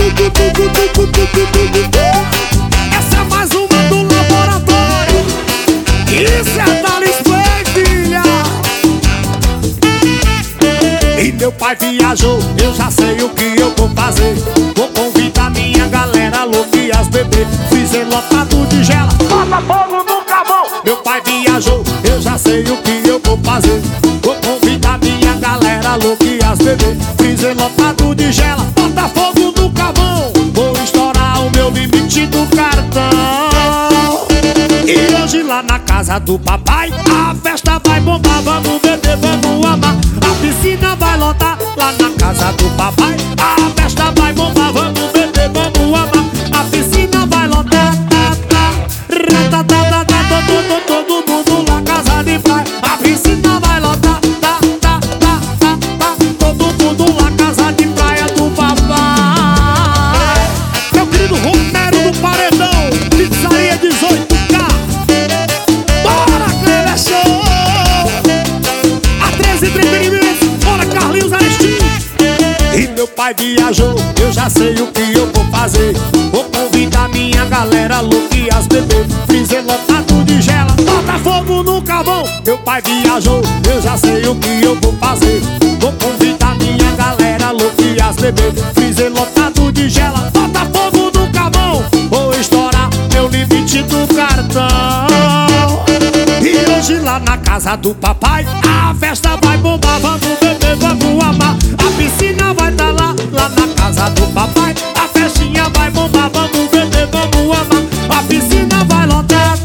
Essa é mais uma do laboratório. Isso é Thales Play, filha. E meu pai viajou, eu já sei o que eu vou fazer. Vou convidar minha galera louca e as bebês. Fizer lotado de gela, bota fogo no carvão. Meu pai viajou, eu já sei o que eu vou fazer. Vou convidar minha galera louca e as bebês. Fizer lotado de gela, bota fogo no carvão. Vou estourar o meu limite do cartão. E hoje lá na casa do papai a festa vai bombar. Vamos beber, vamos amar. A piscina vai lotar lá na casa do papai. A festa vai bombar. Vamos beber, vamos amar. A piscina vai lotar. Todo mundo lá, casa de praia. A piscina vai lotar. Todo mundo lá, casa de praia do papai. Meu querido Romero do Paredão, pizzaria 18K. Bora, Cleber Show! A 13 Entretenimentos, bora, Carlinhos Arestim. E meu pai viajou, eu já sei o que eu vou fazer. Vou convidar minha galera louca e as bebês. Freezer lotado de gela, bota fogo no carvão. Meu pai viajou, eu já sei o que eu vou fazer. Vou convidar minha galera louca e as bebês. Freezer lotado de gela, bota fogo no carvão. Vou estourar meu limite do cartão. E hoje lá na casa do papai a festa vai bombar. Vamos beber, vamos amar. A piscina vai tá lá na casa do papai. A festinha vai bombar. Vamos beber, vamos amar. A piscina vai lotar.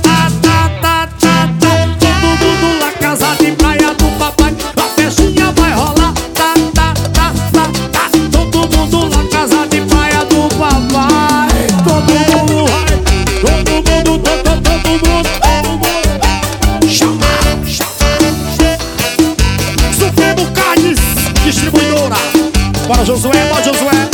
Todo mundo lá, casa de praia do papai. A festinha vai rolar. Todo mundo lá, casa de praia do papai. Todo mundo vai. Todo mundo. Chama. Supremo Carnes, distribuidora. Bora, Josué, bora, Josué.